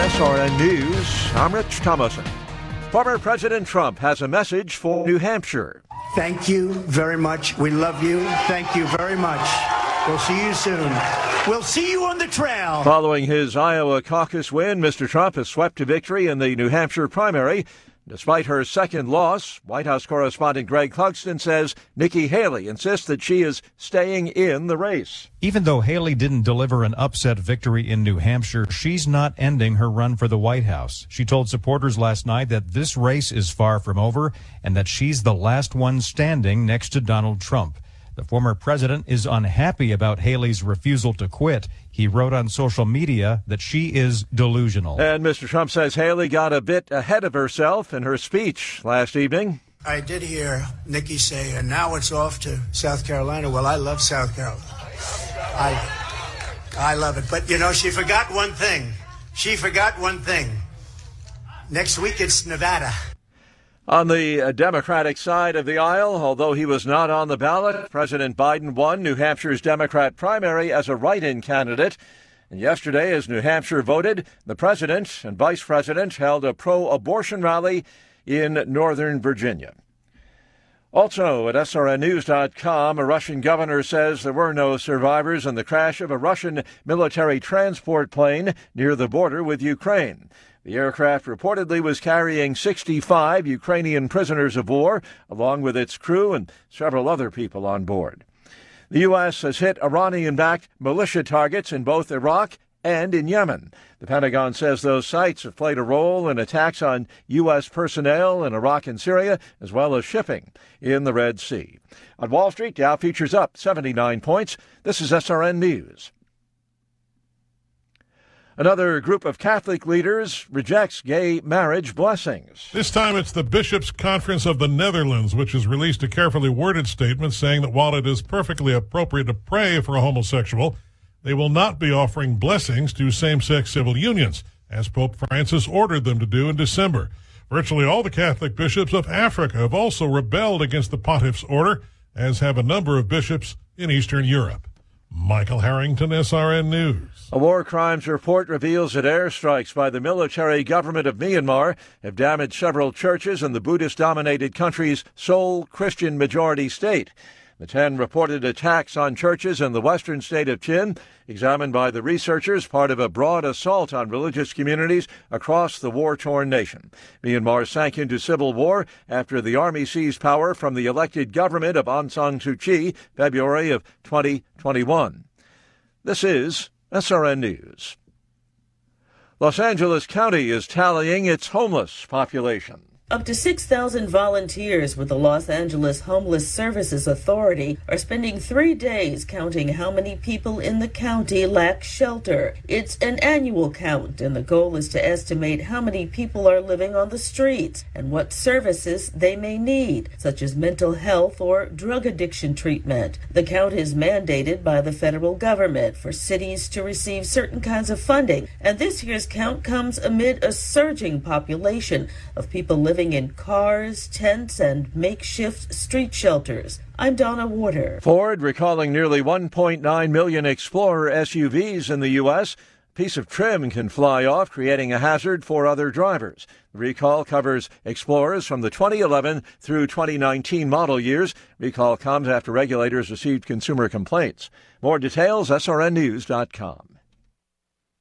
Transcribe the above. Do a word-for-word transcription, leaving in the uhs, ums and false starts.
S R N News, I'm Rich Thomason. Former President Trump has a message for New Hampshire. Thank you very much. We love you. Thank you very much. We'll see you soon. We'll see you on the trail. Following his Iowa caucus win, Mister Trump has swept to victory in the New Hampshire primary. Despite her second loss, White House correspondent Greg Clugston says Nikki Haley insists that she is staying in the race. Even though Haley didn't deliver an upset victory in New Hampshire, she's not ending her run for the White House. She told supporters last night that this race is far from over and that she's the last one standing next to Donald Trump. The former president is unhappy about Haley's refusal to quit. He wrote on social media that she is delusional. And Mister Trump says Haley got a bit ahead of herself in her speech last evening. I did hear Nikki say, and now it's off to South Carolina. Well, I love South Carolina. I, I love it. But, you know, she forgot one thing. She forgot one thing. Next week it's Nevada. On the Democratic side of the aisle, although he was not on the ballot, President Biden won New Hampshire's Democrat primary as a write-in candidate. And yesterday, as New Hampshire voted, the president and vice president held a pro-abortion rally in Northern Virginia. Also at S R N news dot com, a Russian governor says there were no survivors in the crash of a Russian military transport plane near the border with Ukraine. The aircraft reportedly was carrying sixty-five Ukrainian prisoners of war, along with its crew and several other people on board. The U S has hit Iranian-backed militia targets in both Iraq and in Yemen. The Pentagon says those sites have played a role in attacks on U S personnel in Iraq and Syria, as well as shipping in the Red Sea. On Wall Street, Dow futures up seventy-nine points. This is S R N News. Another group of Catholic leaders rejects gay marriage blessings. This time it's the Bishops' Conference of the Netherlands, which has released a carefully worded statement saying that while it is perfectly appropriate to pray for a homosexual, they will not be offering blessings to same-sex civil unions, as Pope Francis ordered them to do in December. Virtually all the Catholic bishops of Africa have also rebelled against the pontiff's order, as have a number of bishops in Eastern Europe. Michael Harrington, S R N News. A war crimes report reveals that airstrikes by the military government of Myanmar have damaged several churches in the Buddhist-dominated country's sole Christian majority state. The ten reported attacks on churches in the western state of Chin, examined by the researchers, part of a broad assault on religious communities across the war-torn nation. Myanmar sank into civil war after the army seized power from the elected government of Aung San Suu Kyi, February of twenty twenty-one. This is S R N News. Los Angeles County is tallying its homeless population. Up to six thousand volunteers with the Los Angeles Homeless Services Authority are spending three days counting how many people in the county lack shelter. It's an annual count, and the goal is to estimate how many people are living on the streets and what services they may need, such as mental health or drug addiction treatment. The count is mandated by the federal government for cities to receive certain kinds of funding, and this year's count comes amid a surging population of people living living in cars, tents, and makeshift street shelters. I'm Donna Warder. Ford recalling nearly one point nine million Explorer S U Vs in the U S. A piece of trim can fly off, creating a hazard for other drivers. The recall covers Explorers from the twenty eleven through twenty nineteen model years. Recall comes after regulators received consumer complaints. More details, S R N news dot com.